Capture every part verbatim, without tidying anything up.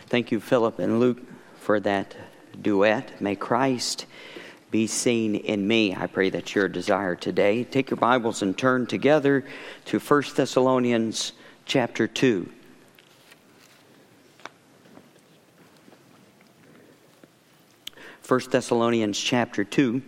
Thank you, Philip and Luke, for that duet. May Christ be seen in me. I pray that's your desire today. Take your Bibles and turn together to First Thessalonians chapter two. First Thessalonians chapter two.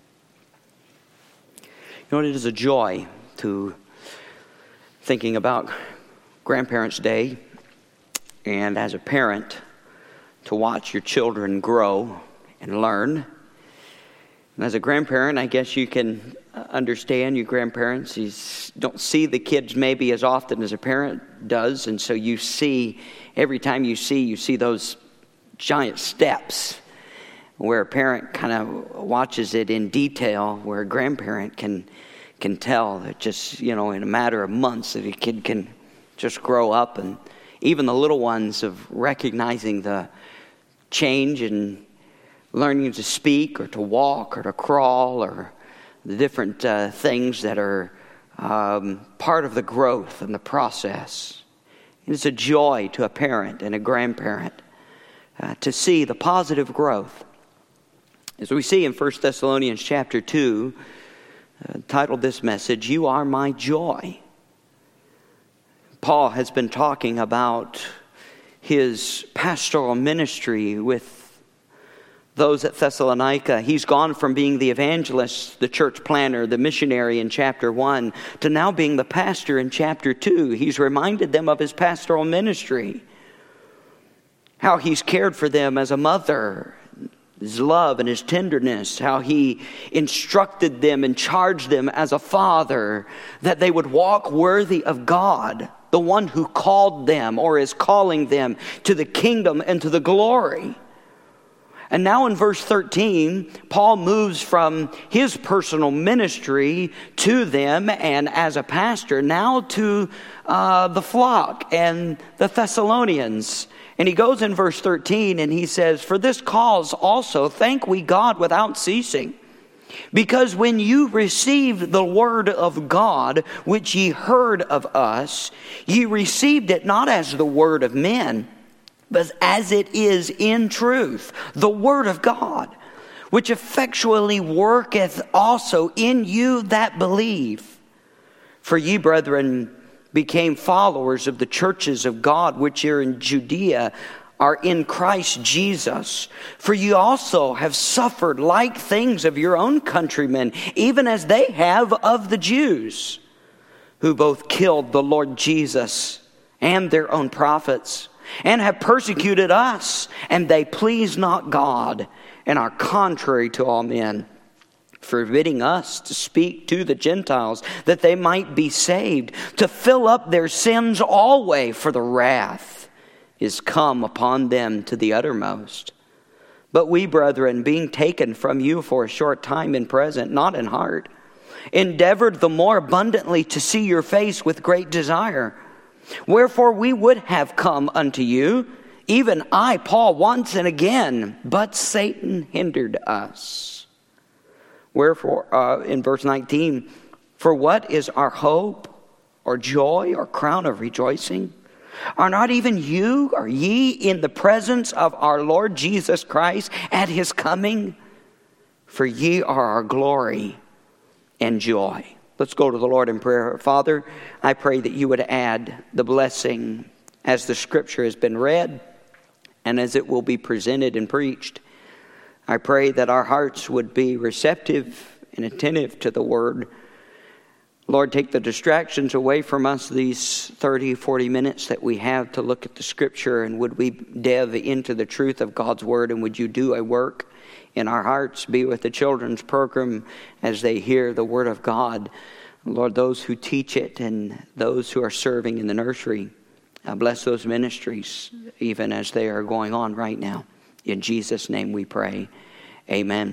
You know, it is a joy to thinking about Grandparents' Day, and as a parent, to watch your children grow and learn. And as a grandparent, I guess you can understand, you grandparents, you don't see the kids maybe as often as a parent does, and so you see, every time you see, you see those giant steps where a parent kind of watches it in detail, where a grandparent can can tell that just, you know, in a matter of months that a kid can just grow up, and even the little ones of recognizing the change and learning to speak or to walk or to crawl or the different uh, things that are um, part of the growth and the process. It's a joy to a parent and a grandparent uh, to see the positive growth. As we see in First Thessalonians chapter two, uh, titled this message, "You Are My Joy." Paul has been talking about his pastoral ministry with those at Thessalonica. He's gone from being the evangelist, the church planner, the missionary in chapter one, to now being the pastor in chapter two. He's reminded them of his pastoral ministry, how he's cared for them as a mother, his love and his tenderness, how he instructed them and charged them as a father that they would walk worthy of God, the one who called them or is calling them to the kingdom and to the glory. And now in verse thirteen, Paul moves from his personal ministry to them and as a pastor now to uh, the flock and the Thessalonians. And he goes in verse thirteen and he says, "For this cause also thank we God without ceasing. Because when you received the word of God, which ye heard of us, ye received it not as the word of men, but as it is in truth, the word of God, which effectually worketh also in you that believe. For ye, brethren, became followers of the churches of God which are in Judea, are in Christ Jesus. For you also have suffered like things of your own countrymen, even as they have of the Jews, who both killed the Lord Jesus and their own prophets, and have persecuted us, and they please not God, and are contrary to all men, forbidding us to speak to the Gentiles, that they might be saved, to fill up their sins always, for the wrath is come upon them to the uttermost. But we, brethren, being taken from you for a short time in present, not in heart, endeavored the more abundantly to see your face with great desire. Wherefore we would have come unto you, even I, Paul, once and again, but Satan hindered us." Wherefore, uh, in verse nineteen, "For what is our hope, or joy, or crown of rejoicing? Are not even you, or ye, in the presence of our Lord Jesus Christ at his coming? For ye are our glory and joy." Let's go to the Lord in prayer. Father, I pray that you would add the blessing as the scripture has been read and as it will be presented and preached. I pray that our hearts would be receptive and attentive to the word. Lord, take the distractions away from us these thirty, forty minutes that we have to look at the scripture, and would we delve into the truth of God's word, and would you do a work in our hearts. Be with the children's program as they hear the word of God. Lord, those who teach it and those who are serving in the nursery, uh, bless those ministries even as they are going on right now. In Jesus' name we pray. Amen.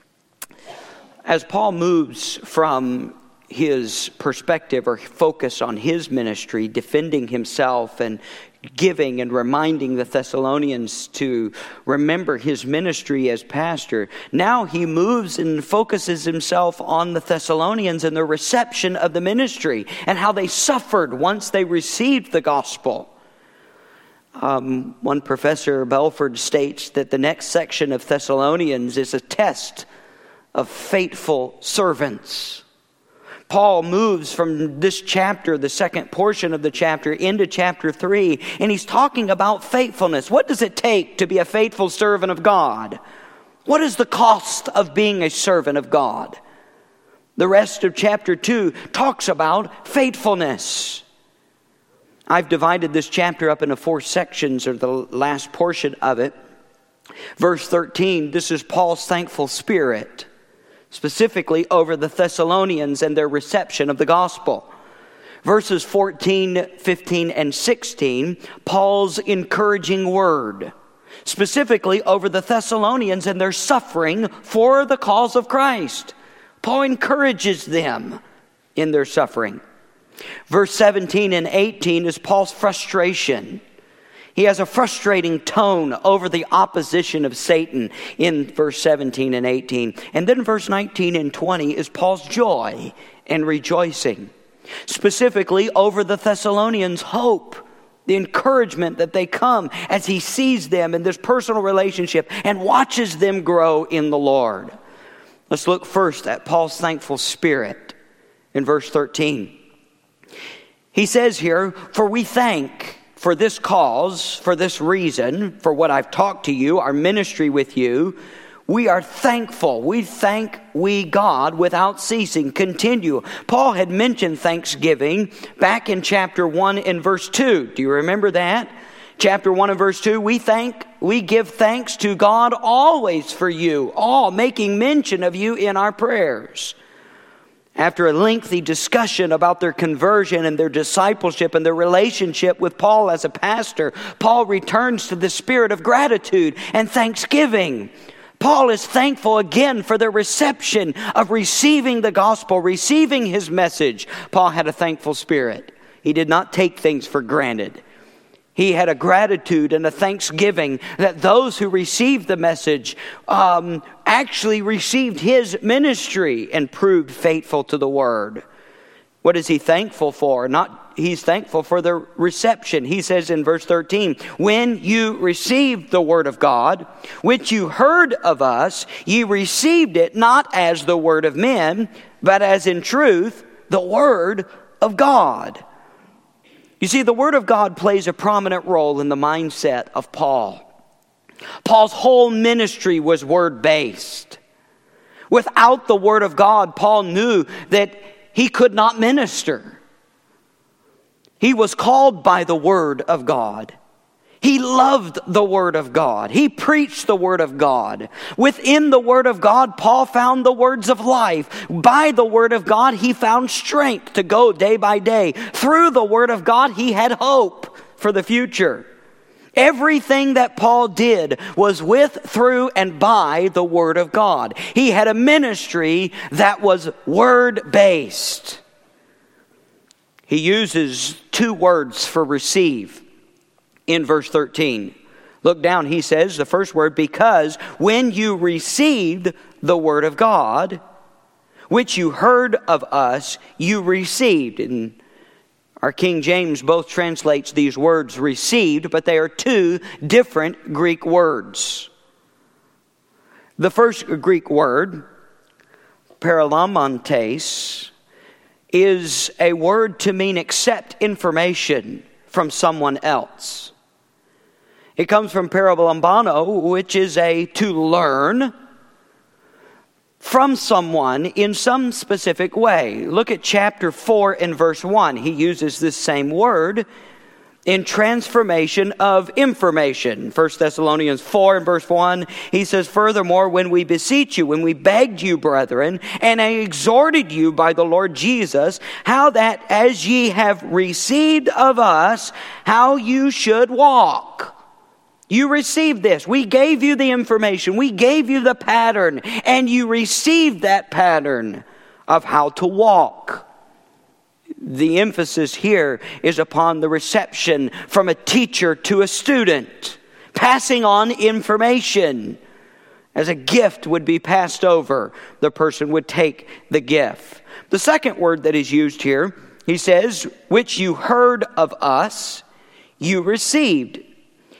As Paul moves from his perspective or focus on his ministry, defending himself and giving and reminding the Thessalonians to remember his ministry as pastor, now he moves and focuses himself on the Thessalonians and the reception of the ministry and how they suffered once they received the gospel. Um, one professor, Belford, states that the next section of Thessalonians is a test of faithful servants. Paul moves from this chapter, the second portion of the chapter, into chapter three, and he's talking about faithfulness. What does it take to be a faithful servant of God? What is the cost of being a servant of God? The rest of chapter two talks about faithfulness. I've divided this chapter up into four sections, or the last portion of it. Verse thirteen, this is Paul's thankful spirit, specifically over the Thessalonians and their reception of the gospel. Verses fourteen, fifteen, and sixteen, Paul's encouraging word, specifically over the Thessalonians and their suffering for the cause of Christ. Paul encourages them in their suffering. Verse seventeen and eighteen is Paul's frustration. He has a frustrating tone over the opposition of Satan in verse seventeen and eighteen. And then verse nineteen and twenty is Paul's joy and rejoicing, specifically over the Thessalonians' hope, the encouragement that they come as he sees them in this personal relationship and watches them grow in the Lord. Let's look first at Paul's thankful spirit in verse thirteen. He says here, "For we thank for this cause, for this reason, for what I've talked to you, our ministry with you. We are thankful. We thank we God without ceasing." Continue. Paul had mentioned thanksgiving back in chapter one and verse two. Do you remember that? Chapter one and verse two, we thank, we give thanks to God always for you, all making mention of you in our prayers. After a lengthy discussion about their conversion and their discipleship and their relationship with Paul as a pastor, Paul returns to the spirit of gratitude and thanksgiving. Paul is thankful again for their reception of receiving the gospel, receiving his message. Paul had a thankful spirit. He did not take things for granted. He had a gratitude and a thanksgiving that those who received the message um, actually received his ministry and proved faithful to the word. What is he thankful for? Not he's thankful for their reception. He says in verse thirteen, "When you received the word of God, which you heard of us, ye received it not as the word of men, but as in truth the word of God." You see, the Word of God plays a prominent role in the mindset of Paul. Paul's whole ministry was Word-based. Without the Word of God, Paul knew that he could not minister. He was called by the Word of God. He loved the Word of God. He preached the Word of God. Within the Word of God, Paul found the words of life. By the Word of God, he found strength to go day by day. Through the Word of God, he had hope for the future. Everything that Paul did was with, through, and by the Word of God. He had a ministry that was Word-based. He uses two words for receive. In verse thirteen, look down, he says, the first word, "Because when you received the word of God, which you heard of us, you received." And our King James both translates these words received, but they are two different Greek words. The first Greek word, paralamontes, is a word to mean accept information from someone else. It comes from paralambano, which is a to learn from someone in some specific way. Look at chapter four and verse one. He uses this same word in transformation of information. First Thessalonians four and verse one, he says, "Furthermore, when we beseech you, when we begged you, brethren, and I exhorted you by the Lord Jesus, how that as ye have received of us, how you should walk." You received this. We gave you the information. We gave you the pattern. And you received that pattern of how to walk. The emphasis here is upon the reception from a teacher to a student. Passing on information. As a gift would be passed over, the person would take the gift. The second word that is used here, he says, "which you heard of us, you received."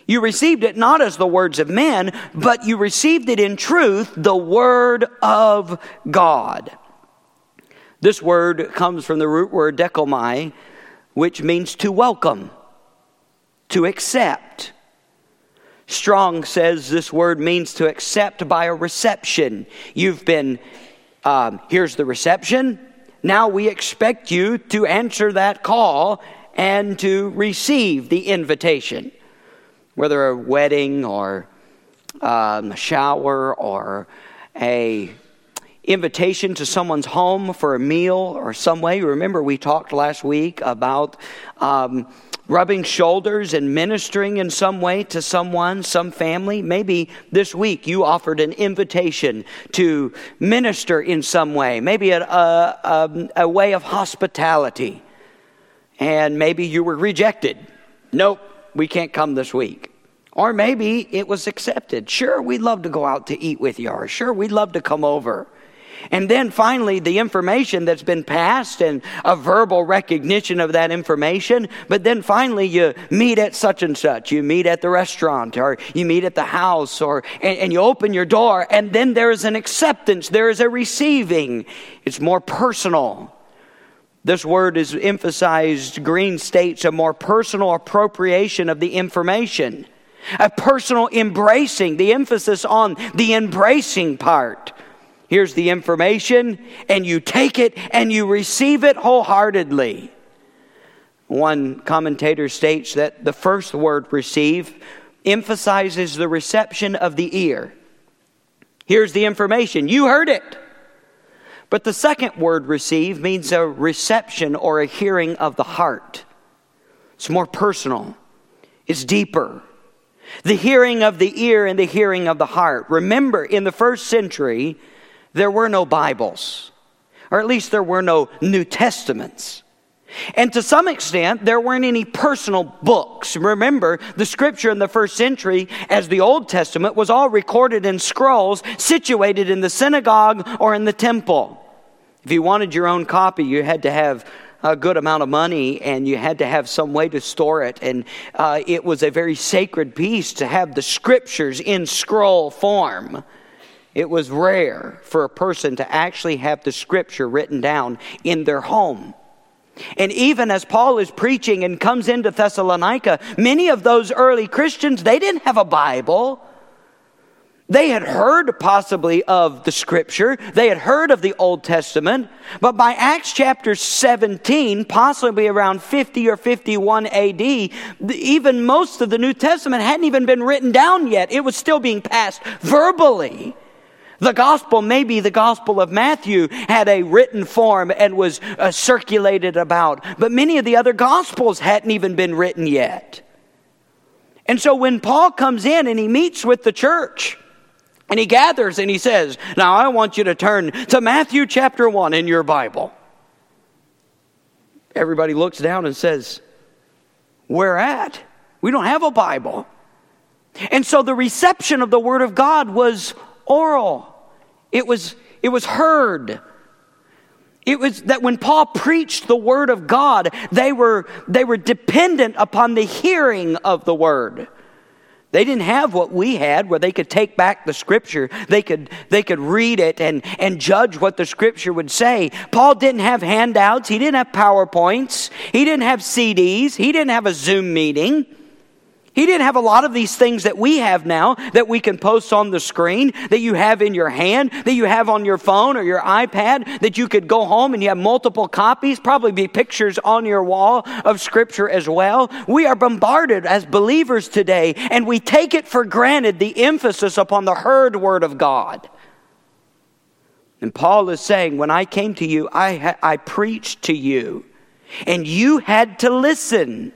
You received it not as the words of men, but you received it in truth, the word of God. This word comes from the root word dekomai, which means to welcome, to accept. Strong says this word means to accept by a reception. You've been, um, here's the reception. Now we expect you to answer that call and to receive the invitation. Whether a wedding or um, a shower or a invitation to someone's home for a meal or some way. Remember, we talked last week about um, rubbing shoulders and ministering in some way to someone, some family. Maybe this week you offered an invitation to minister in some way. Maybe a, a, a, a way of hospitality. And maybe you were rejected. Nope, we can't come this week. Or maybe it was accepted. Sure, we'd love to go out to eat with you. Or sure, we'd love to come over. And then finally, the information that's been passed and a verbal recognition of that information. But then finally, you meet at such and such. You meet at the restaurant or you meet at the house or and, and you open your door. And then there is an acceptance. There is a receiving. It's more personal. This word is emphasized, Green states, a more personal appropriation of the information. A personal embracing, the emphasis on the embracing part. Here's the information, and you take it and you receive it wholeheartedly. One commentator states that the first word, receive, emphasizes the reception of the ear. Here's the information. You heard it. But the second word, receive, means a reception or a hearing of the heart. It's more personal. It's deeper. The hearing of the ear and the hearing of the heart. Remember, in the first century, there were no Bibles. Or at least there were no New Testaments. And to some extent, there weren't any personal books. Remember, the scripture in the first century, as the Old Testament, was all recorded in scrolls situated in the synagogue or in the temple. If you wanted your own copy, you had to have a good amount of money and you had to have some way to store it. And uh, it was a very sacred piece to have the scriptures in scroll form. It was rare for a person to actually have the scripture written down in their home. And even as Paul is preaching and comes into Thessalonica, many of those early Christians, they didn't have a Bible. They had heard possibly of the scripture. They had heard of the Old Testament. But by Acts chapter seventeen, possibly around fifty or fifty-one A D, even most of the New Testament hadn't even been written down yet. It was still being passed verbally. The gospel, maybe the gospel of Matthew, had a written form and was uh, circulated about. But many of the other gospels hadn't even been written yet. And so when Paul comes in and he meets with the church, and he gathers and he says, now I want you to turn to Matthew chapter one in your Bible. Everybody looks down and says, where at? We don't have a Bible. And so the reception of the Word of God was oral. It was, it was heard. It was that when Paul preached the Word of God, they were, they were dependent upon the hearing of the Word. They didn't have what we had where they could take back the Scripture. They could, they could read it and, and judge what the Scripture would say. Paul didn't have handouts. He didn't have PowerPoints. He didn't have C Ds. He didn't have a Zoom meeting. He didn't have a lot of these things that we have now that we can post on the screen, that you have in your hand, that you have on your phone or your iPad, that you could go home and you have multiple copies, probably be pictures on your wall of Scripture as well. We are bombarded as believers today, and we take it for granted the emphasis upon the heard Word of God. And Paul is saying, when I came to you, I, ha- I preached to you, and you had to listen.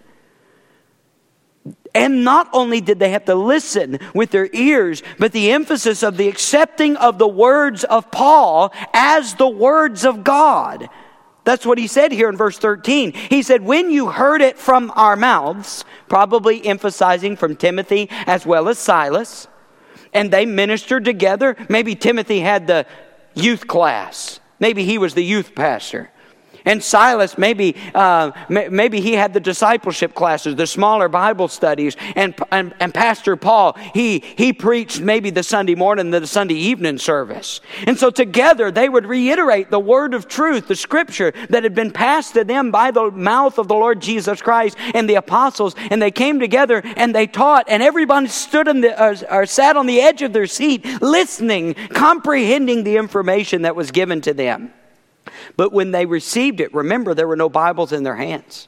And not only did they have to listen with their ears, but the emphasis of the accepting of the words of Paul as the words of God. That's what he said here in verse thirteen. He said, when you heard it from our mouths, probably emphasizing from Timothy as well as Silas, and they ministered together. Maybe Timothy had the youth class. Maybe he was the youth pastor. And Silas, maybe uh, maybe he had the discipleship classes, the smaller Bible studies, and, and and Pastor Paul, he he preached maybe the Sunday morning, the Sunday evening service. And so together they would reiterate the word of truth, the scripture that had been passed to them by the mouth of the Lord Jesus Christ and the apostles. And they came together and they taught, and everybody stood in the, or, or sat on the edge of their seat, listening, comprehending the information that was given to them. But when they received it, remember, there were no Bibles in their hands.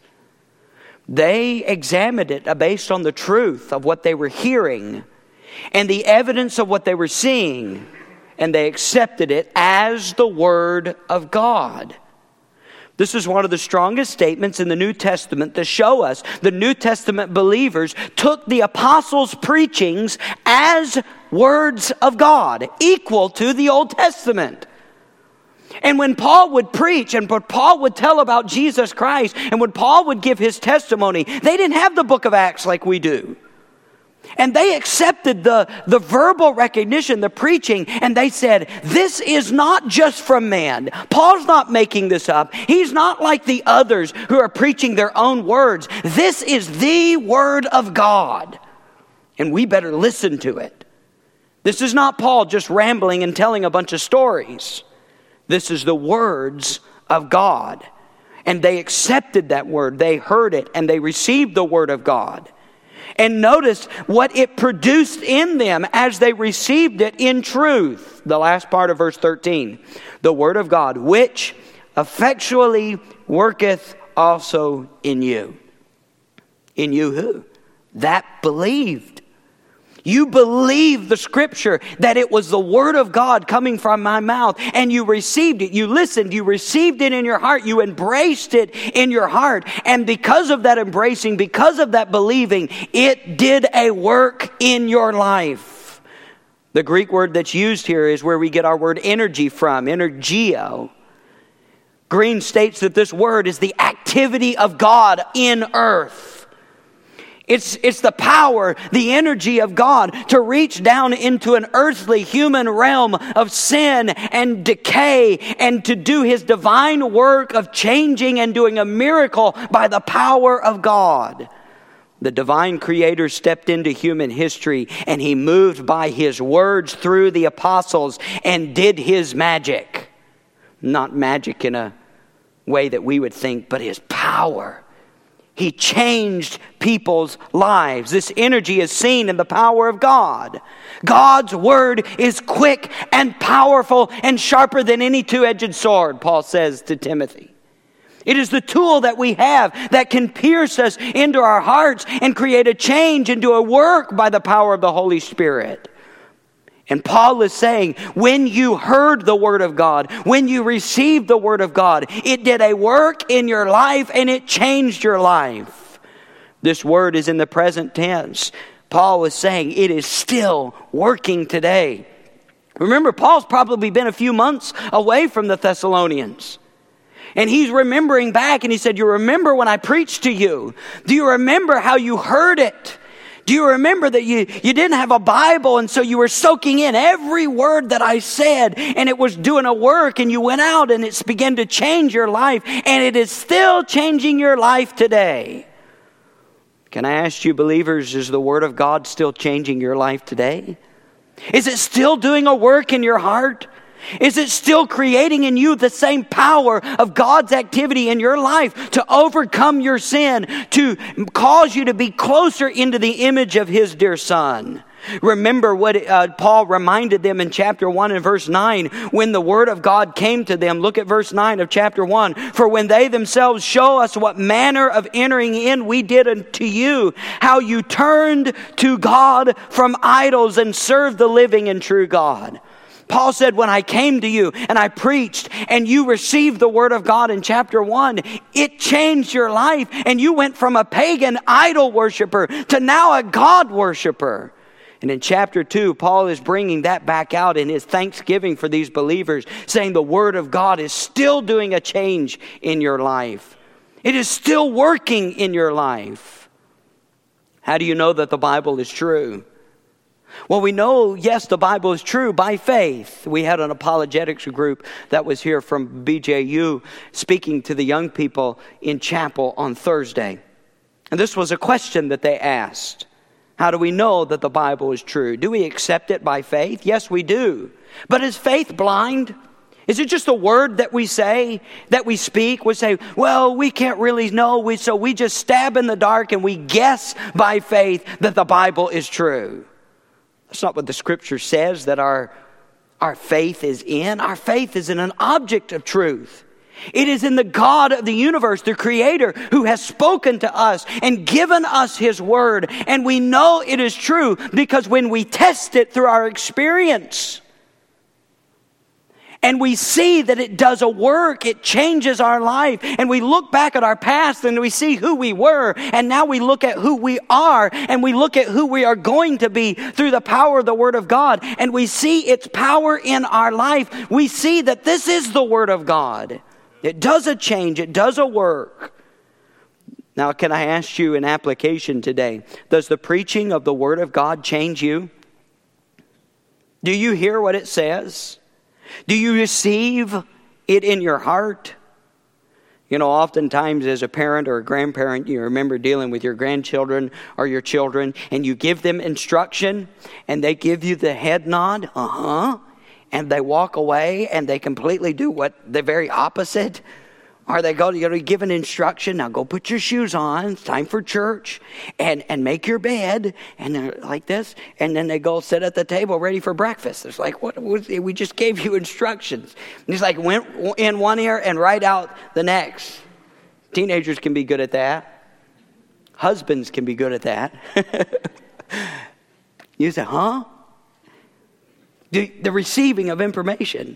They examined it based on the truth of what they were hearing and the evidence of what they were seeing, and they accepted it as the Word of God. This is one of the strongest statements in the New Testament to show us the New Testament believers took the apostles' preachings as words of God, equal to the Old Testament. And when Paul would preach and when Paul would tell about Jesus Christ and when Paul would give his testimony, they didn't have the book of Acts like we do. And they accepted the, the verbal recognition, the preaching, and they said, this is not just from man. Paul's not making this up. He's not like the others who are preaching their own words. This is the Word of God, and we better listen to it. This is not Paul just rambling and telling a bunch of stories. This is the words of God. And they accepted that word. They heard it and they received the word of God. And notice what it produced in them as they received it in truth. The last part of verse thirteen. The word of God, which effectually worketh also in you. In you who? That believed. You believed the scripture, that it was the word of God coming from my mouth, and you received it. You listened. You received it in your heart. You embraced it in your heart. And because of that embracing, because of that believing, it did a work in your life. The Greek word that's used here is where we get our word energy from, energio. Green states that this word is the activity of God in earth. It's, it's the power, the energy of God to reach down into an earthly human realm of sin and decay and to do His divine work of changing and doing a miracle by the power of God. The divine Creator stepped into human history and He moved by His words through the apostles and did His magic. Not magic in a way that we would think, but His power. He changed people's lives. This energy is seen in the power of God. God's word is quick and powerful and sharper than any two-edged sword, Paul says to Timothy. It is the tool that we have that can pierce us into our hearts and create a change and do a work by the power of the Holy Spirit. And Paul is saying, when you heard the word of God, when you received the word of God, it did a work in your life and it changed your life. This word is in the present tense. Paul was saying it is still working today. Remember, Paul's probably been a few months away from the Thessalonians. And he's remembering back and he said, you remember when I preached to you? Do you remember how you heard it? Do you remember that you, you didn't have a Bible and so you were soaking in every word that I said and it was doing a work and you went out and it's began to change your life and it is still changing your life today? Can I ask you, believers, is the Word of God still changing your life today? Is it still doing a work in your heart? Is it still creating in you the same power of God's activity in your life to overcome your sin, to cause you to be closer into the image of His dear Son? Remember what uh, Paul reminded them in chapter one and verse nine when the word of God came to them. Look at verse nine of chapter one. For when they themselves show us what manner of entering in we did unto you, how you turned to God from idols and served the living and true God. Paul said, when I came to you and I preached and you received the word of God in chapter one, it changed your life and you went from a pagan idol worshiper to now a God worshiper. And in chapter two, Paul is bringing that back out in his thanksgiving for these believers, saying the word of God is still doing a change in your life. It is still working in your life. How do you know that the Bible is true? Well, we know, yes, the Bible is true by faith. We had an apologetics group that was here from B J U speaking to the young people in chapel on Thursday. And this was a question that they asked. How do we know that the Bible is true? Do we accept it by faith? Yes, we do. But is faith blind? Is it just a word that we say, that we speak? We say, well, we can't really know, we, so we just stab in the dark and we guess by faith that the Bible is true. That's not what the Scripture says that our, our faith is in. Our faith is in an object of truth. It is in the God of the universe, the Creator, who has spoken to us and given us His Word. And we know it is true because when we test it through our experience, and we see that it does a work, it changes our life. And we look back at our past and we see who we were. And now we look at who we are. And we look at who we are going to be through the power of the Word of God. And we see its power in our life. We see that this is the Word of God. It does a change. It does a work. Now, can I ask you an application today? Does the preaching of the Word of God change you? Do you hear what it says? Do you receive it in your heart? You know, oftentimes as a parent or a grandparent, you remember dealing with your grandchildren or your children, and you give them instruction, and they give you the head nod, uh-huh, and they walk away, and they completely do what the very opposite. Or they go, you know, give an instruction, now go put your shoes on, it's time for church, and, and make your bed, and they're like this, and then they go sit at the table ready for breakfast. It's like, what, what we just gave you instructions. And it's like, went in one ear and right out the next. Teenagers can be good at that. Husbands can be good at that. You say, huh? The, the receiving of information.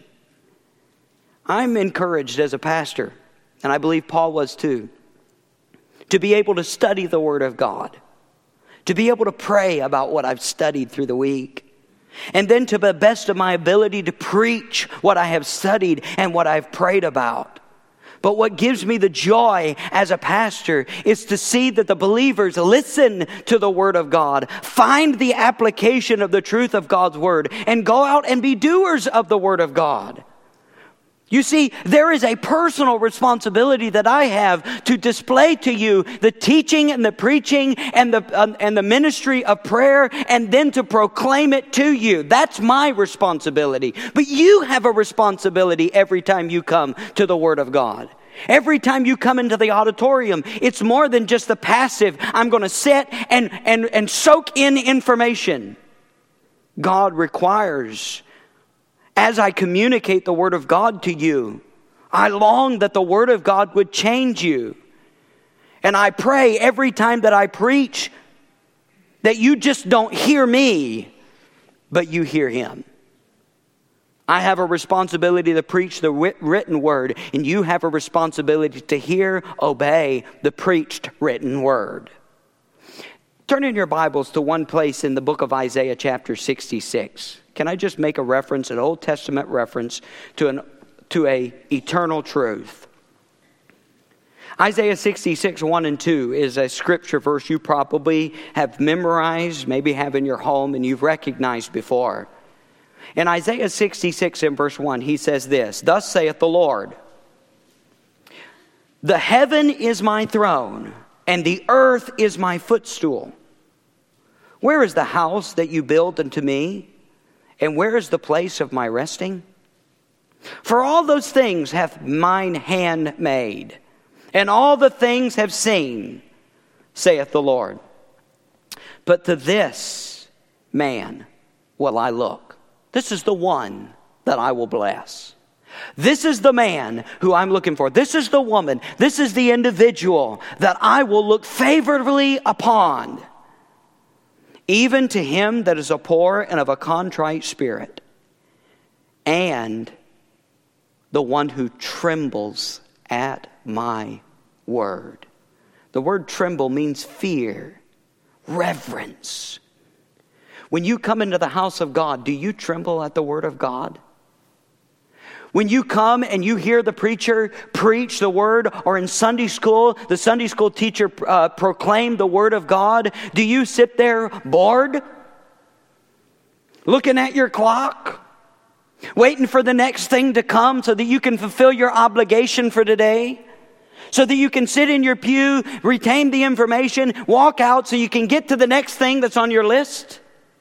I'm encouraged as a pastor, and I believe Paul was too, to be able to study the Word of God, to be able to pray about what I've studied through the week, and then to the best of my ability to preach what I have studied and what I've prayed about. But what gives me the joy as a pastor is to see that the believers listen to the Word of God, find the application of the truth of God's Word, and go out and be doers of the Word of God. You see, there is a personal responsibility that I have to display to you the teaching and the preaching and the um, and the ministry of prayer, and then to proclaim it to you. That's my responsibility. But you have a responsibility every time you come to the Word of God. Every time you come into the auditorium, it's more than just the passive, I'm going to sit and, and, and soak in information. God requires, as I communicate the Word of God to you, I long that the Word of God would change you. And I pray every time that I preach that you just don't hear me, but you hear Him. I have a responsibility to preach the written Word, and you have a responsibility to hear, obey the preached written Word. Turn in your Bibles to one place in the book of Isaiah chapter sixty-six. Can I just make a reference, an Old Testament reference to an to a eternal truth? Isaiah sixty-six, one and two is a scripture verse you probably have memorized, maybe have in your home, and you've recognized before. In Isaiah sixty-six and verse one, he says this, "Thus saith the Lord, the heaven is my throne, and the earth is my footstool. Where is the house that you build unto me? And where is the place of my resting? For all those things hath mine hand made, and all the things have seen, saith the Lord. But to this man will I look." This is the one that I will bless. This is the man who I'm looking for. This is the woman. This is the individual that I will look favorably upon. Even to him that is a poor and of a contrite spirit, and the one who trembles at my word. The word tremble means fear, reverence. When you come into the house of God, do you tremble at the word of God? When you come and you hear the preacher preach the word, or in Sunday school, the Sunday school teacher uh, proclaim the word of God, do you sit there bored? Looking at your clock? Waiting for the next thing to come so that you can fulfill your obligation for today? So that you can sit in your pew, retain the information, walk out so you can get to the next thing that's on your list?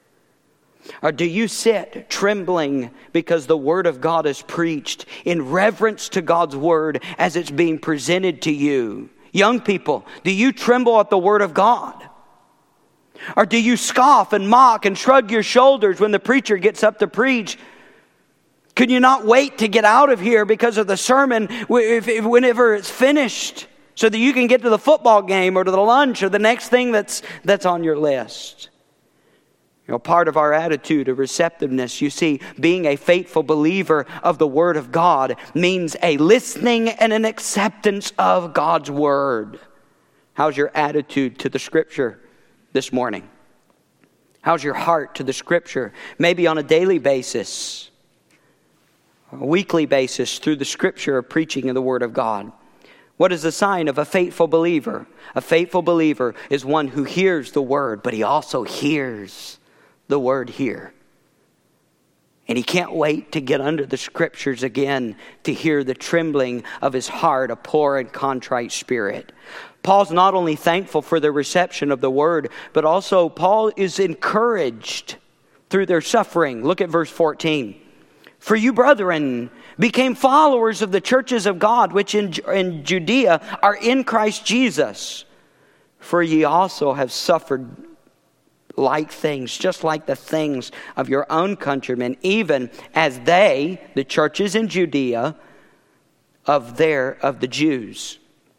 Or do you sit trembling because the Word of God is preached in reverence to God's Word as it's being presented to you? Young people, do you tremble at the Word of God? Or do you scoff and mock and shrug your shoulders when the preacher gets up to preach? Can you not wait to get out of here because of the sermon if, if, whenever it's finished, so that you can get to the football game or to the lunch or the next thing that's that's on your list? You know, part of our attitude of receptiveness, you see, being a faithful believer of the Word of God means a listening and an acceptance of God's Word. How's your attitude to the Scripture this morning? How's your heart to the Scripture? Maybe on a daily basis, a weekly basis, through the Scripture of preaching of the Word of God. What is the sign of a faithful believer? A faithful believer is one who hears the Word, but he also hears the Word here. And he can't wait to get under the Scriptures again to hear the trembling of his heart, a poor and contrite spirit. Paul's not only thankful for the reception of the Word, but also Paul is encouraged through their suffering. Look at verse fourteen. For you, brethren, became followers of the churches of God, which in, in Judea are in Christ Jesus. For ye also have suffered like things, just like the things of your own countrymen, even as they, the churches in Judea, of their, of the Jews.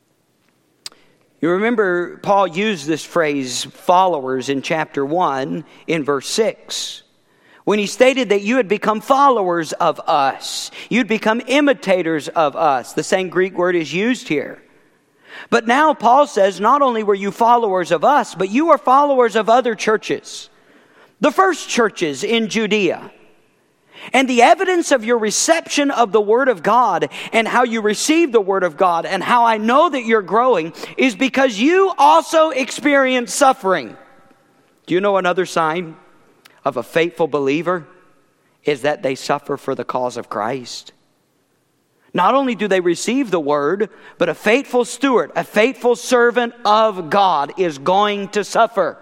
You remember Paul used this phrase, followers, in chapter one, in verse six. When he stated that you had become followers of us. You'd become imitators of us. The same Greek word is used here. But now Paul says, not only were you followers of us, but you are followers of other churches. The first churches in Judea. And the evidence of your reception of the Word of God and how you receive the Word of God and how I know that you're growing is because you also experience suffering. Do you know another sign of a faithful believer is that they suffer for the cause of Christ? Not only do they receive the Word, but a faithful steward, a faithful servant of God is going to suffer.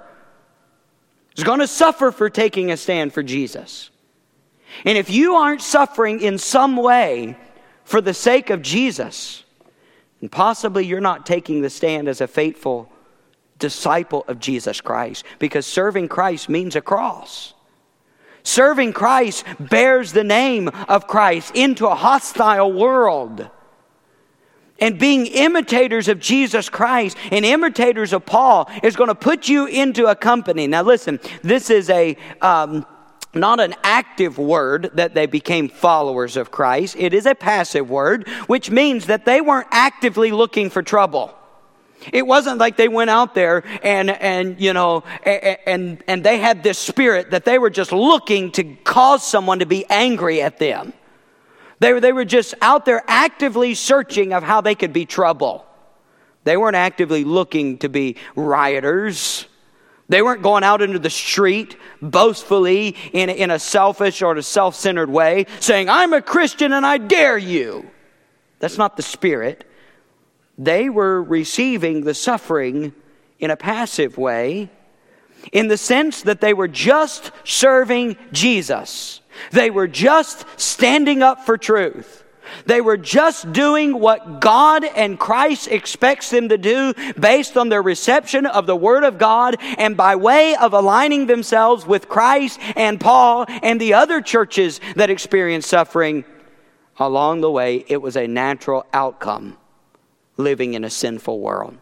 Is going to suffer for taking a stand for Jesus. And if you aren't suffering in some way for the sake of Jesus, and possibly you're not taking the stand as a faithful disciple of Jesus Christ, because serving Christ means a cross. Serving Christ bears the name of Christ into a hostile world. And being imitators of Jesus Christ and imitators of Paul is going to put you into a company. Now listen, this is a um, not an active word that they became followers of Christ. It is a passive word, which means that they weren't actively looking for trouble. It wasn't like they went out there and, and you know, and, and, and they had this spirit that they were just looking to cause someone to be angry at them. They were, they were just out there actively searching of how they could be trouble. They weren't actively looking to be rioters. They weren't going out into the street boastfully in, in a selfish or a self-centered way saying, I'm a Christian and I dare you. That's not the spirit. They were receiving the suffering in a passive way, in the sense that they were just serving Jesus. They were just standing up for truth. They were just doing what God and Christ expects them to do based on their reception of the Word of God and by way of aligning themselves with Christ and Paul and the other churches that experienced suffering. Along the way, it was a natural outcome. Living in a sinful world.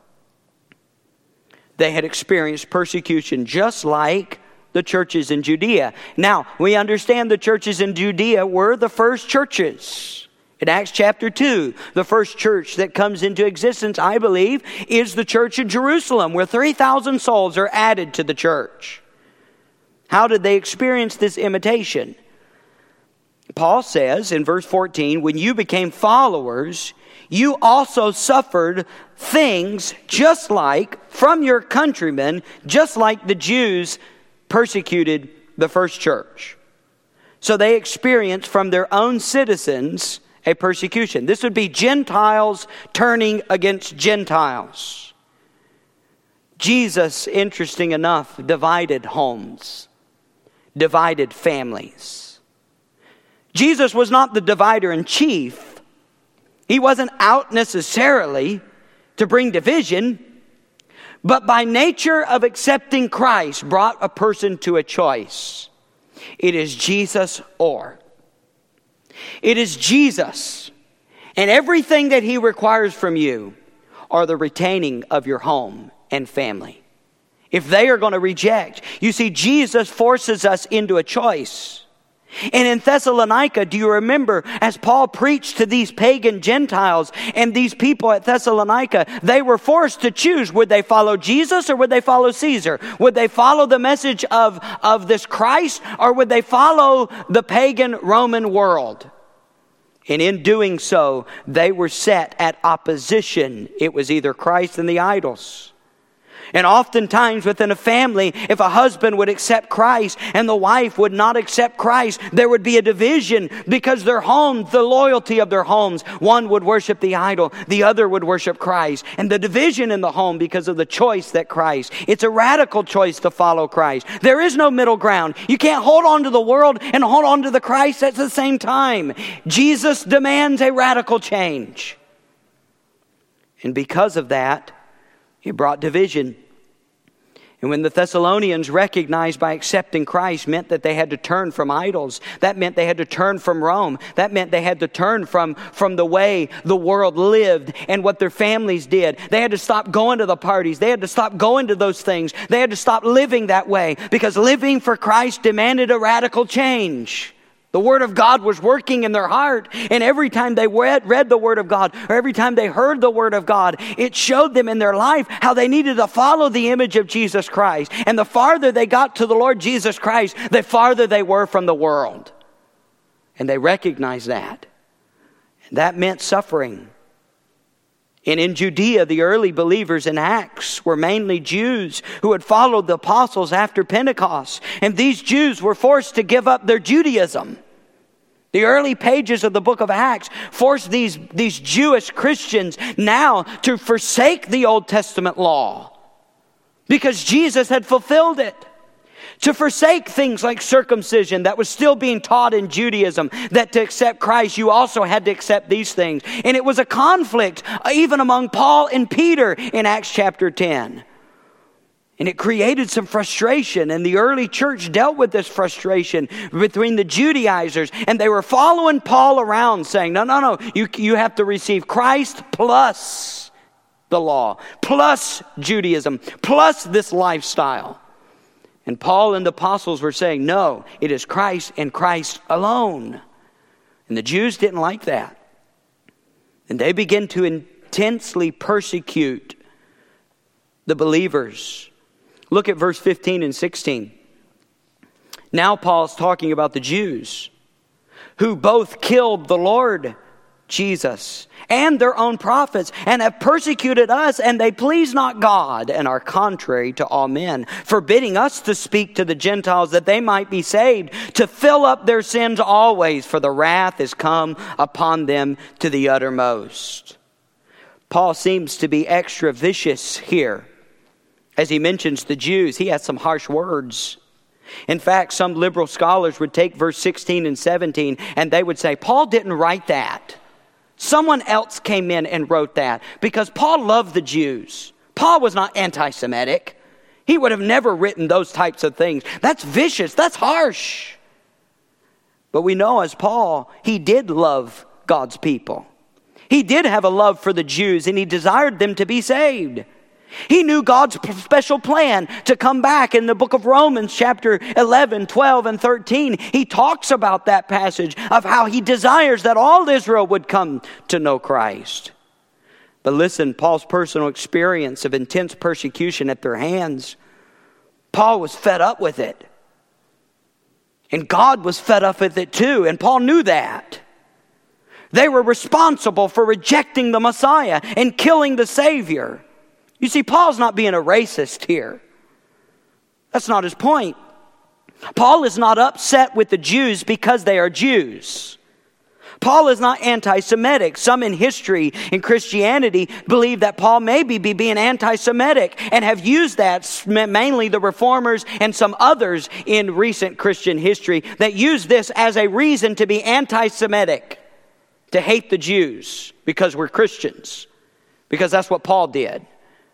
They had experienced persecution just like the churches in Judea. Now, we understand the churches in Judea were the first churches. In Acts chapter two, the first church that comes into existence, I believe, is the church in Jerusalem, where three thousand souls are added to the church. How did they experience this imitation? Paul says in verse fourteen, when you became followers, you also suffered things just like, from your countrymen, just like the Jews persecuted the first church. So they experienced from their own citizens a persecution. This would be Gentiles turning against Gentiles. Jesus, interesting enough, divided homes, divided families. Jesus was not the divider in chief. He wasn't out necessarily to bring division, but by nature of accepting Christ brought a person to a choice. It is Jesus or. It is Jesus and everything that He requires from you are the retaining of your home and family. If they are going to reject, you see, Jesus forces us into a choice. And in Thessalonica, do you remember as Paul preached to these pagan Gentiles and these people at Thessalonica, they were forced to choose. Would they follow Jesus or would they follow Caesar? Would they follow the message of, of this Christ or would they follow the pagan Roman world? And in doing so, they were set at opposition. It was either Christ and the idols. And oftentimes within a family, if a husband would accept Christ and the wife would not accept Christ, there would be a division because their homes, the loyalty of their homes, one would worship the idol, the other would worship Christ. And the division in the home because of the choice that Christ. It's a radical choice to follow Christ. There is no middle ground. You can't hold on to the world and hold on to the Christ at the same time. Jesus demands a radical change. And because of that, it brought division. And when the Thessalonians recognized by accepting Christ meant that they had to turn from idols. That meant they had to turn from Rome. That meant they had to turn from, from the way the world lived and what their families did. They had to stop going to the parties. They had to stop going to those things. They had to stop living that way because living for Christ demanded a radical change. The Word of God was working in their heart. And every time they read, read the Word of God, or every time they heard the Word of God, it showed them in their life how they needed to follow the image of Jesus Christ. And the farther they got to the Lord Jesus Christ, the farther they were from the world. And they recognized that. And that meant suffering. And in Judea, the early believers in Acts were mainly Jews who had followed the apostles after Pentecost. And these Jews were forced to give up their Judaism. The early pages of the book of Acts forced these, these Jewish Christians now to forsake the Old Testament law because Jesus had fulfilled it. To forsake things like circumcision that was still being taught in Judaism, that to accept Christ, you also had to accept these things. And it was a conflict even among Paul and Peter in Acts chapter ten. And it created some frustration, and the early church dealt with this frustration between the Judaizers, and they were following Paul around saying, no, no, no, you, you have to receive Christ plus the law, plus Judaism, plus this lifestyle. And Paul and the apostles were saying, no, it is Christ and Christ alone. And the Jews didn't like that. And they began to intensely persecute the believers. Look at verse fifteen and sixteen. Now Paul's talking about the Jews who both killed the Lord Jesus and their own prophets, and have persecuted us, and they please not God, and are contrary to all men, forbidding us to speak to the Gentiles that they might be saved, to fill up their sins always, for the wrath is come upon them to the uttermost. Paul seems to be extra vicious here. As he mentions the Jews, he has some harsh words. In fact, some liberal scholars would take verse sixteen and seventeen, and they would say, Paul didn't write that. Someone else came in and wrote that, because Paul loved the Jews. Paul was not anti-Semitic. He would have never written those types of things. That's vicious. That's harsh. But we know as Paul, he did love God's people. He did have a love for the Jews, and he desired them to be saved. He knew God's special plan to come back. In the book of Romans chapter eleven, twelve, and thirteen, he talks about that passage of how he desires that all Israel would come to know Christ. But listen, Paul's personal experience of intense persecution at their hands, Paul was fed up with it. And God was fed up with it too, and Paul knew that. They were responsible for rejecting the Messiah and killing the Savior. You see, Paul's not being a racist here. That's not his point. Paul is not upset with the Jews because they are Jews. Paul is not anti-Semitic. Some in history, in Christianity, believe that Paul maybe be being anti-Semitic and have used that, mainly the reformers and some others in recent Christian history, that use this as a reason to be anti-Semitic, to hate the Jews because we're Christians, because that's what Paul did.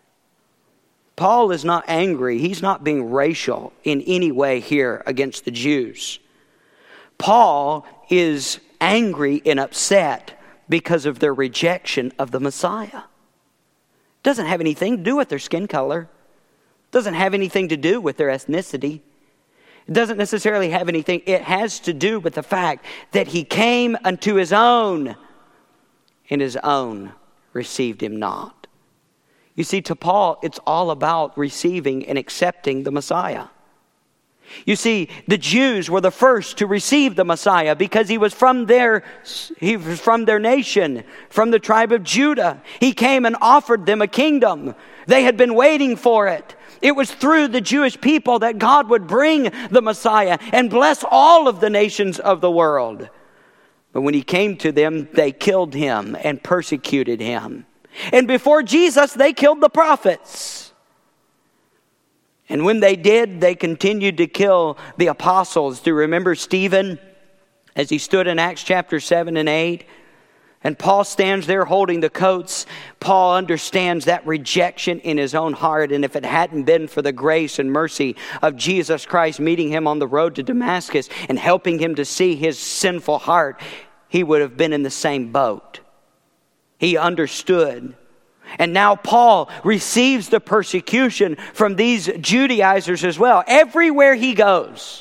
Paul is not angry. He's not being racial in any way here against the Jews. Paul is angry and upset because of their rejection of the Messiah. It doesn't have anything to do with their skin color. It doesn't have anything to do with their ethnicity. It doesn't necessarily have anything. It has to do with the fact that he came unto his own, and his own received him not. You see, to Paul, it's all about receiving and accepting the Messiah. You see, the Jews were the first to receive the Messiah because he was from their, he was from their nation, from the tribe of Judah. He came and offered them a kingdom. They had been waiting for it. It was through the Jewish people that God would bring the Messiah and bless all of the nations of the world. But when he came to them, they killed him and persecuted him. And before Jesus, they killed the prophets. And when they did, they continued to kill the apostles. Do you remember Stephen as he stood in Acts chapter seven and eight? And Paul stands there holding the coats. Paul understands that rejection in his own heart. And if it hadn't been for the grace and mercy of Jesus Christ meeting him on the road to Damascus and helping him to see his sinful heart, he would have been in the same boat. He understood. And now Paul receives the persecution from these Judaizers as well, everywhere he goes.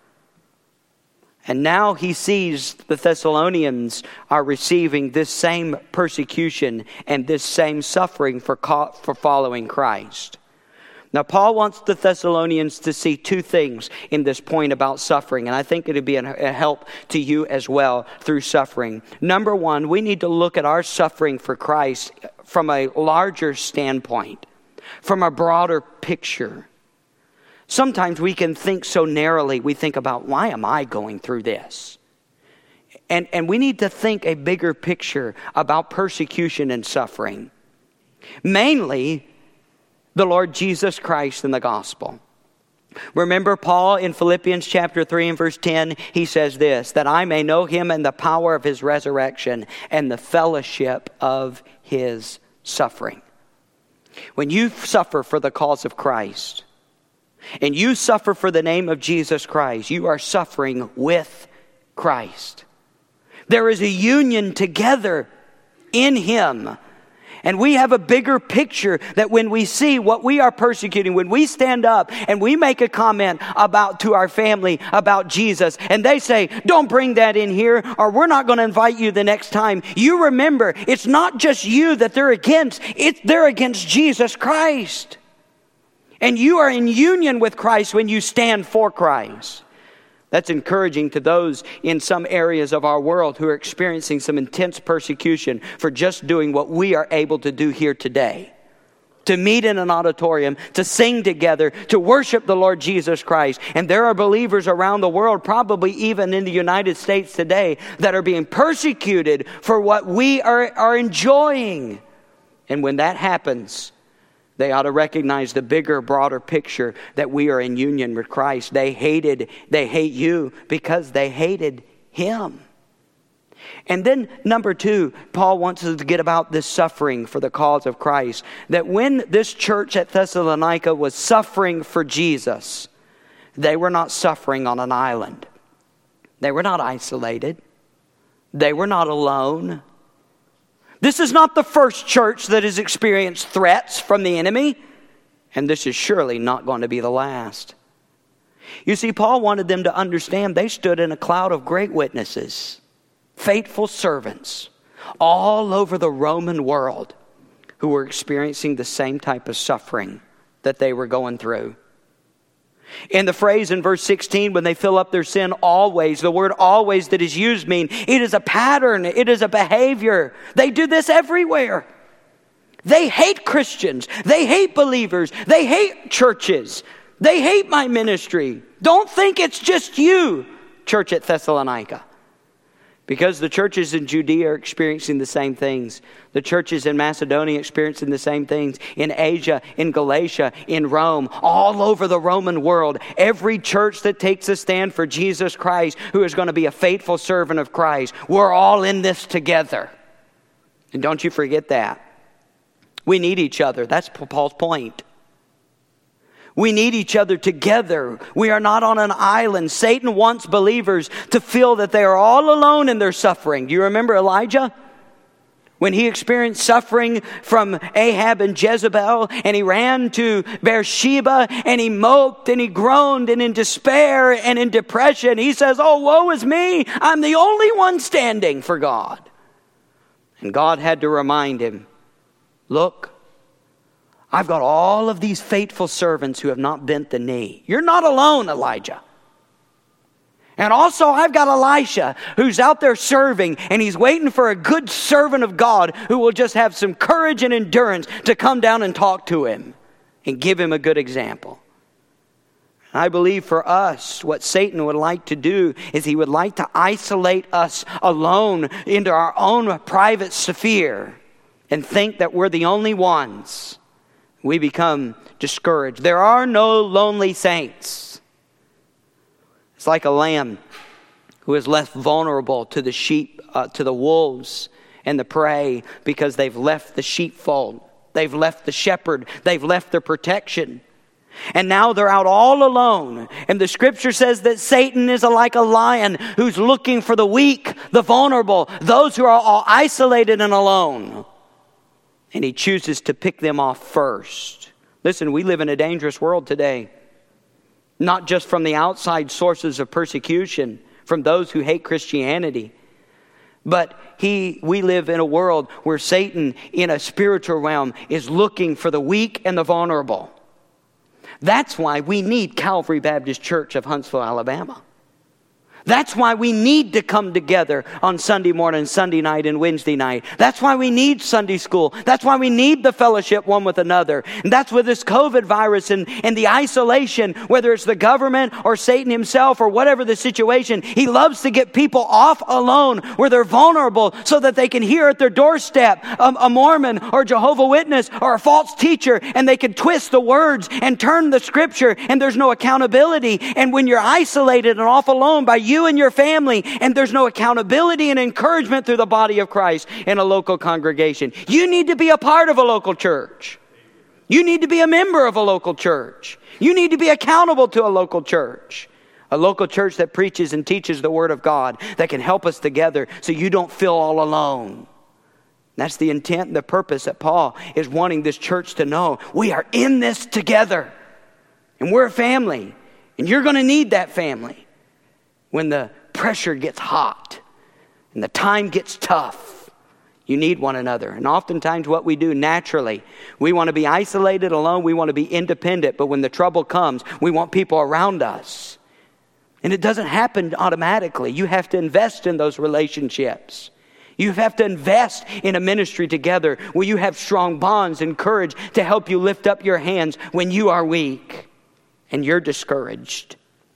And now he sees the Thessalonians are receiving this same persecution and this same suffering for, for following Christ. Now, Paul wants the Thessalonians to see two things in this point about suffering, and I think it would be a help to you as well through suffering. Number one, we need to look at our suffering for Christ from a larger standpoint, from a broader picture. Sometimes we can think so narrowly, we think about, why am I going through this? And, and we need to think a bigger picture about persecution and suffering. Mainly, the Lord Jesus Christ and the gospel. Remember Paul in Philippians chapter three and verse ten, he says this, that I may know him and the power of his resurrection and the fellowship of his suffering. When you suffer for the cause of Christ, and you suffer for the name of Jesus Christ, you are suffering with Christ. There is a union together in him. And we have a bigger picture that when we see what we are persecuting, when we stand up and we make a comment about to our family about Jesus, and they say, don't bring that in here, or we're not going to invite you the next time. You remember, it's not just you that they're against, it's they're against Jesus Christ. And you are in union with Christ when you stand for Christ. That's encouraging to those in some areas of our world who are experiencing some intense persecution for just doing what we are able to do here today. To meet in an auditorium, to sing together, to worship the Lord Jesus Christ. And there are believers around the world, probably even in the United States today, that are being persecuted for what we are, are enjoying. And when that happens, they ought to recognize the bigger, broader picture that we are in union with Christ. They hated, they hate you because they hated him. And then number two, Paul wants us to get about this suffering for the cause of Christ. That when this church at Thessalonica was suffering for Jesus, they were not suffering on an island. They were not isolated. They were not alone. This is not the first church that has experienced threats from the enemy, and this is surely not going to be the last. You see, Paul wanted them to understand they stood in a cloud of great witnesses, faithful servants, all over the Roman world who were experiencing the same type of suffering that they were going through. In the phrase in verse sixteen, when they fill up their sin always, the word always that is used mean it is a pattern, it is a behavior. They do this everywhere. They hate Christians. They hate believers. They hate churches. They hate my ministry. Don't think it's just you, church at Thessalonica. Because the churches in Judea are experiencing the same things. The churches in Macedonia are experiencing the same things. In Asia, in Galatia, in Rome, all over the Roman world. Every church that takes a stand for Jesus Christ, who is going to be a faithful servant of Christ, we're all in this together. And don't you forget that. We need each other. That's Paul's point. We need each other together. We are not on an island. Satan wants believers to feel that they are all alone in their suffering. Do you remember Elijah? When he experienced suffering from Ahab and Jezebel, and he ran to Beersheba, and he moped, and he groaned, and in despair, and in depression, he says, "Oh, woe is me. I'm the only one standing for God." And God had to remind him, "Look, I've got all of these faithful servants who have not bent the knee. You're not alone, Elijah. And also I've got Elisha who's out there serving, and he's waiting for a good servant of God who will just have some courage and endurance to come down and talk to him and give him a good example." I believe for us, what Satan would like to do is he would like to isolate us alone into our own private sphere and think that we're the only ones. We become discouraged. There are no lonely saints. It's like a lamb who is left vulnerable to the sheep, uh, to the wolves and the prey, because they've left the sheepfold. They've left the shepherd. They've left their protection. And now they're out all alone. And the scripture says that Satan is like a lion who's looking for the weak, the vulnerable, those who are all isolated and alone. And he chooses to pick them off first. Listen, we live in a dangerous world today. Not just from the outside sources of persecution, from those who hate Christianity. But he, we live in a world where Satan, in a spiritual realm, is looking for the weak and the vulnerable. That's why we need Calvary Baptist Church of Huntsville, Alabama. That's why we need to come together on Sunday morning, Sunday night, and Wednesday night. That's why we need Sunday school. That's why we need the fellowship one with another. And that's where this COVID virus and, and the isolation, whether it's the government or Satan himself or whatever the situation, he loves to get people off alone where they're vulnerable so that they can hear at their doorstep a, a Mormon or Jehovah's Witness or a false teacher, and they can twist the words and turn the scripture, and there's no accountability. And when you're isolated and off alone by you you and your family, and there's no accountability and encouragement through the body of Christ in a local congregation, you need to be a part of a local church. You need to be a member of a local church. You need to be accountable to a local church. A local church that preaches and teaches the Word of God, that can help us together so you don't feel all alone. That's the intent and the purpose that Paul is wanting this church to know. We are in this together. And we're a family. And you're going to need that family. When the pressure gets hot and the time gets tough, you need one another. And oftentimes what we do naturally, we want to be isolated, alone. We want to be independent. But when the trouble comes, we want people around us. And it doesn't happen automatically. You have to invest in those relationships. You have to invest in a ministry together where you have strong bonds and courage to help you lift up your hands when you are weak and you're discouraged.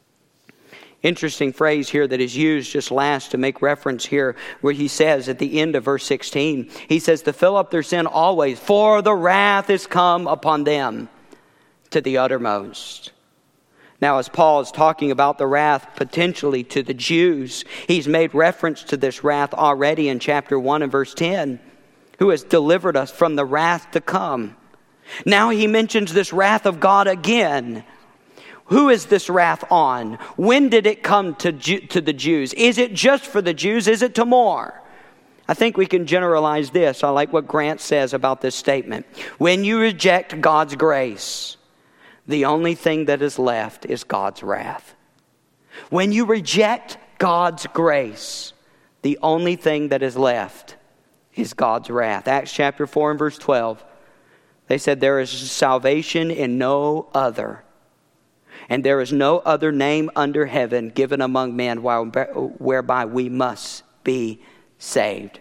Interesting phrase here that is used just last to make reference here, where he says at the end of verse sixteen, he says, to fill up their sin always, for the wrath is come upon them to the uttermost. Now, as Paul is talking about the wrath potentially to the Jews, he's made reference to this wrath already in chapter one and verse ten, who has delivered us from the wrath to come. Now he mentions this wrath of God again. Who is this wrath on? When did it come to, Jew, to the Jews? Is it just for the Jews? Is it to more? I think we can generalize this. I like what Grant says about this statement. When you reject God's grace, the only thing that is left is God's wrath. When you reject God's grace, the only thing that is left is God's wrath. Acts chapter four and verse twelve. They said there is salvation in no other. And there is no other name under heaven given among men whereby we must be saved.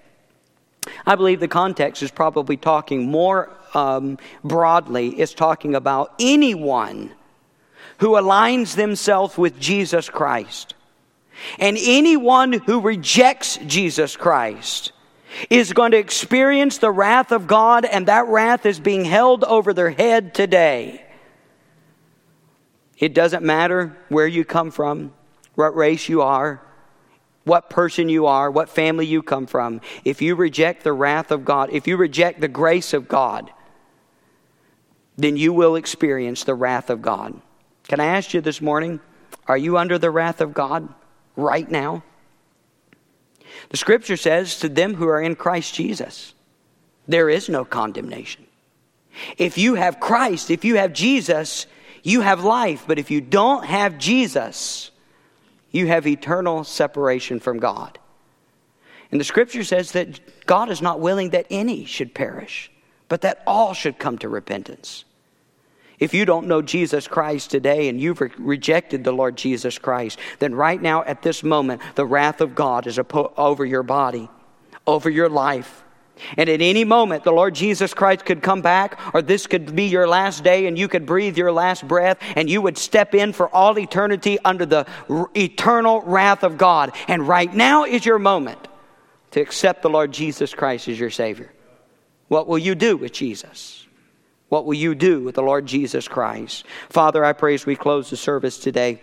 I believe the context is probably talking more um, broadly. It's talking about anyone who aligns themselves with Jesus Christ. And anyone who rejects Jesus Christ is going to experience the wrath of God, and that wrath is being held over their head today. It doesn't matter where you come from, what race you are, what person you are, what family you come from. If you reject the wrath of God, if you reject the grace of God, then you will experience the wrath of God. Can I ask you this morning, are you under the wrath of God right now? The Scripture says, to them who are in Christ Jesus, there is no condemnation. If you have Christ, if you have Jesus, you have life. But if you don't have Jesus, you have eternal separation from God. And the Scripture says that God is not willing that any should perish, but that all should come to repentance. If you don't know Jesus Christ today and you've re- rejected the Lord Jesus Christ, then right now at this moment, the wrath of God is apo- over your body, over your life. And at any moment, the Lord Jesus Christ could come back, or this could be your last day and you could breathe your last breath and you would step in for all eternity under the r- eternal wrath of God. And right now is your moment to accept the Lord Jesus Christ as your Savior. What will you do with Jesus? What will you do with the Lord Jesus Christ? Father, I pray as we close the service today,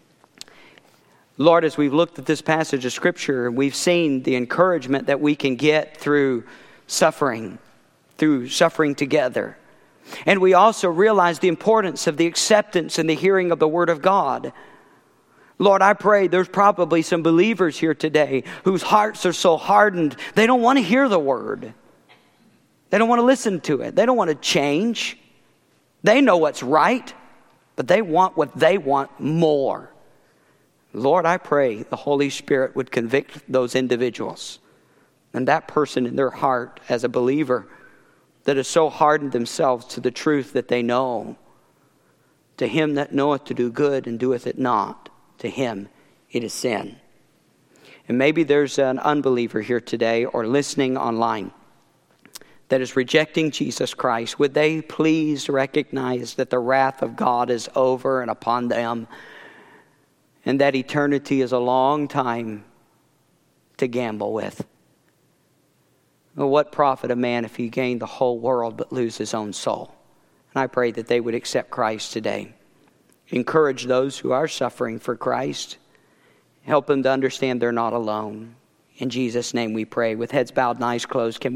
Lord, as we've looked at this passage of Scripture, we've seen the encouragement that we can get through suffering, through suffering together. And we also realize the importance of the acceptance and the hearing of the Word of God. Lord, I pray there's probably some believers here today whose hearts are so hardened, they don't want to hear the Word. They don't want to listen to it. They don't want to change. They know what's right, but they want what they want more. Lord, I pray the Holy Spirit would convict those individuals and that person in their heart as a believer that is so hardened themselves to the truth that they know. To him that knoweth to do good and doeth it not, to him it is sin. And maybe there's an unbeliever here today or listening online that is rejecting Jesus Christ. Would they please recognize that the wrath of God is over and upon them, and that eternity is a long time to gamble with? Well, what profit a man if he gained the whole world but lose his own soul? And I pray that they would accept Christ today. Encourage those who are suffering for Christ. Help them to understand they're not alone. In Jesus' name we pray. With heads bowed and eyes closed, can